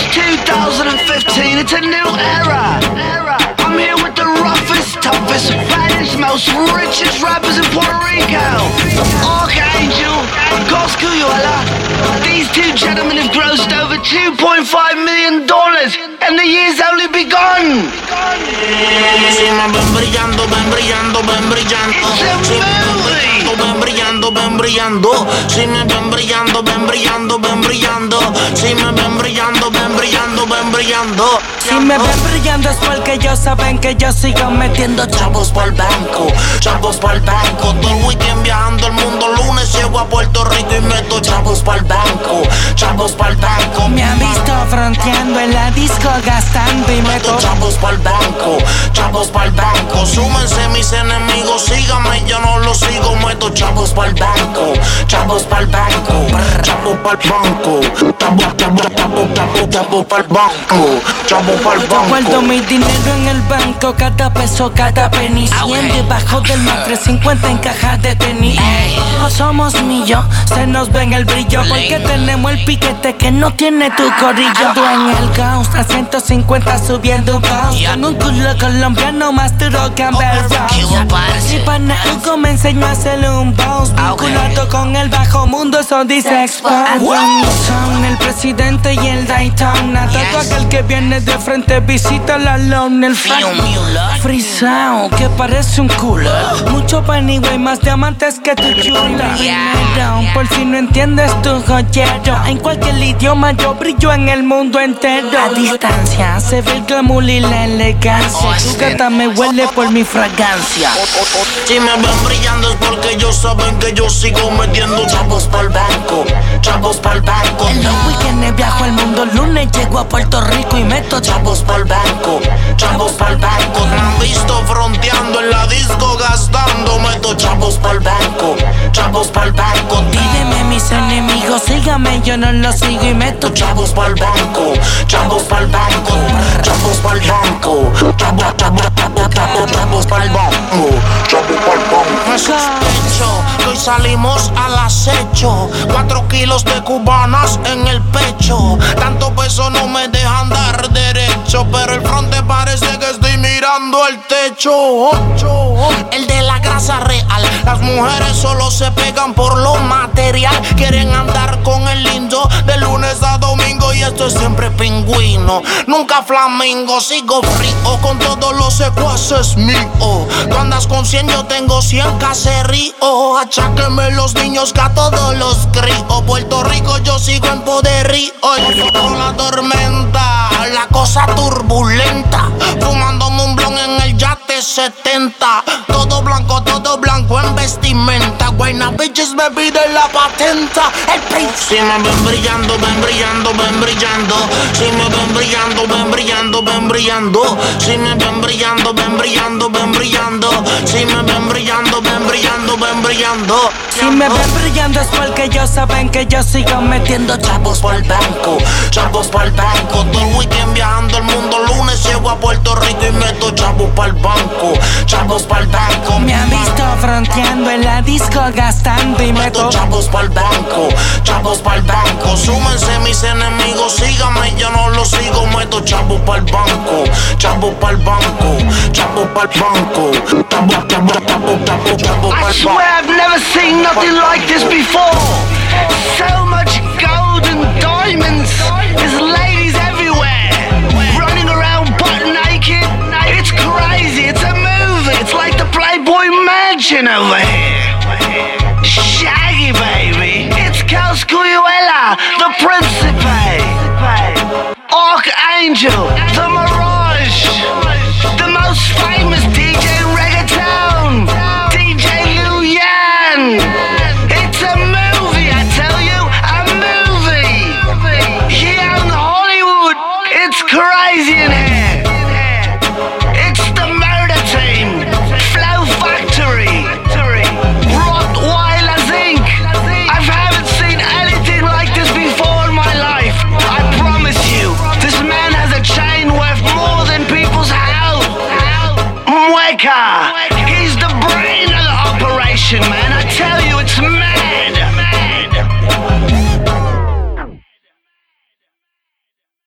2015, it's a new era. I'm here with the roughest, toughest, fattest, most richest rappers in Puerto Rico. Archangel, Coscuyuela. These two gentlemen have grossed over $2.5 million, and the year's only begun. Si me ven brillando, ven brillando, ven brillando. It's a movie. Ven brillando, ven brillando. Si me ven brillando, ven brillando, ven brillando. Si me ven brillando, ven brillando, ven brillando. Si me ven brillando es porque ellos saben que yo sigo metiendo chavos pa'l banco, chavos pa'l banco. Todo el weekend viajando el mundo, lunes llego a Puerto Rico y meto chavos pa'l banco, chavos pa'l banco. Me han visto fronteando en la disco gastando y meto chavos pa'l banco, chavos pa'l banco. Súmense mis enemigos, síganme, yo no los sigo. Meto chavos pa'l banco, chavos pa'l banco, chavos pa'l banco, chavos pa'l banco, chavos pa'l banco. Guardo mi dinero en el banco, cada peso, cada penny. 100 debajo del mar, 350 en cajas de tenis. No somos millos, se nos ve en el brillo, porque tenemos el piquete que no tiene tu corillo. Ando en el Ghost, a 150 subiendo un post, con un culo colombiano más duro que Amber Rose. Mi pana Hugo me enseñó a hacerle un boss, vinculado con el bajo mundo, eso dice Expo. Son el presidente y el Daytona. Todo aquel que viene de frente visita la lona. El frisao que parece un culo. Mucho panigua y más diamantes que tu chula. Por si no entiendes tu joyero, en cualquier idioma yo brillo en el mundo entero. A distancia se ve el glamour y la elegancia. Tu gata me huele por mi fragancia. Si me ven brillando es porque ellos saben que yo sigo metiendo chavos pa'l banco, chavos pa'l banco. En los weekends viajo al mundo, lunes llego a Puerto Rico y meto chavos pa'l banco, chavos pa'l banco. Me han visto fronteando en la disco gastando, meto chavos pa'l banco, chavos pa'l banco. Tírenme mis enemigos, síganme, yo no los sigo y meto chavos pa'l banco, chavos pa'l banco, chavos pa'l banco, chavos pa'l banco, chavos pa'l banco. Me sospecho que hoy salimos al acecho, 4 kilos de cubanas en el pecho. Tanto peso no me deja andar derecho, pero el fronte parece que estoy mirando el techo. El de la grasa real, las mujeres solo se pegan por lo material. Quieren andar con el lindo de lunes a domingo y esto es siempre pingüino, nunca flamingo. Sigo frío con todos los secuaces míos. Tú andas con 100, yo tengo 100 caseríos. Acháquenme los niños que a todos los crío. Puerto Rico yo sigo en poderío. Con la tormenta, la cosa turbulenta, fumándome un blon en el yate 70. Todo blanco en vestimenta. Guayna bitches me piden la patenta. El príncipe. Si me ven brillando, ven brillando, ven brillando. Si me ven brillando, ven brillando, ven brillando. Si me ven brillando, ven brillando, ven brillando. Si me ven brillando, ven brillando, ven brillando. Si me ven brillando es porque ellos saben que yo sigo metiendo chavos pa'l banco, chavos pa'l banco. Todo el weekend viajando el mundo, lunes llego a Puerto Rico y meto chavos pa'l banco, chavos pa'l banco. Me han visto fronteando en la disco gastando y meto chavos pa'l banco, chavos pa'l banco. Súmense mis enemigos, síganme, yo no los sigo. Meto chavos pa'l banco, chavos pa'l banco, chavos pa'l banco, chavos pa'l I swear I've never seen nothing like this before. So much gold and diamonds. There's ladies everywhere, running around butt naked. It's crazy, it's a movie. It's like the Playboy Mansion over here. Shaggy baby, it's Coscuyuela, the Principe, Archangel, the Mirage, the most famous DJ